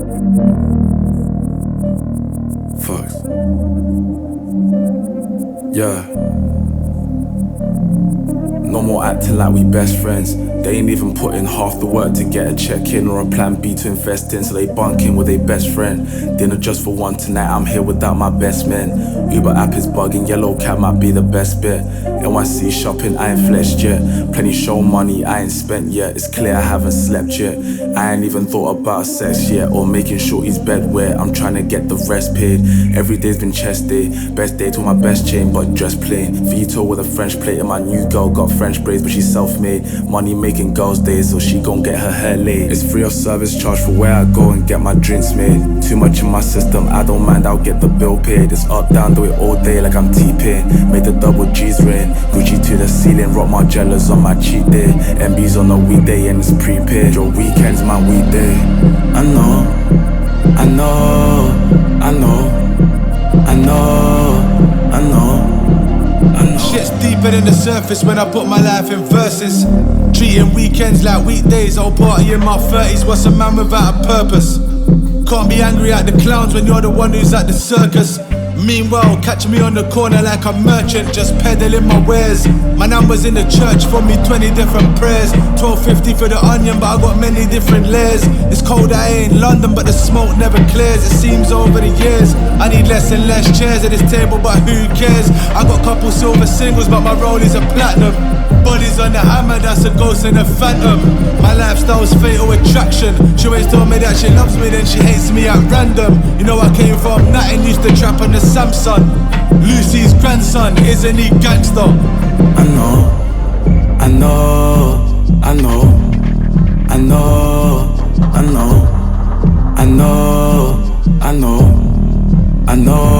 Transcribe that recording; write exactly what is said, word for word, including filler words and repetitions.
Fuck. Yeah. No more acting like we best friends. They ain't even put in half the work to get a check-in or a plan B to invest in, so they bunk in with their best friend. Dinner just for one tonight, I'm here without my best men. Uber app is bugging, yellow cab might be the best bit. N Y C shopping, I ain't flexed yet. Plenty show money, I ain't spent yet. It's clear I haven't slept yet. I ain't even thought about sex yet, or making sure he's bed wet. I'm trying to get the rest paid. Every day's been chest day. Best day to my best chain, but dressed plain. Vito with a French plate, and my new girl got French braids, but she's self-made. Money making girls days, so she gon' get her hair laid. It's free of service charge for where I go and get my drinks made. Too much in my system, I don't mind, I'll get the bill paid. It's up, down, do it all day like I'm T-Pain. Made the double G's rain. Gucci to the ceiling, rock Margielas on my cheat day. M B's on a weekday and it's prepaid. Your weekend's my weekday. I know, I know, I know, I know, I know. Shit's deeper than the surface when I put my life in verses. Treating weekends like weekdays, I'll party in my thirties. What's a man without a purpose? Can't be angry at the clowns when you're the one who's at the circus. Meanwhile, catch me on the corner like a merchant, just peddling my wares. My numbers in the church for me, twenty different prayers. Twelve fifty for the onion, but I got many different layers. It's cold, I ain't in London, but the smoke never clears. It seems over the years I need less and less chairs at this table, but who cares? I got couple silver singles, but my roll is a platinum. Bodies on the hammer, that's a ghost and a phantom. My lifestyle's fatal attraction. She always told me that she loves me, then she hates me at random. You know I came from nothing, used to trap on the Samsung. Lucy's grandson, isn't he gangster? I know, I know, I know, I know, I know, I know, I know, I know.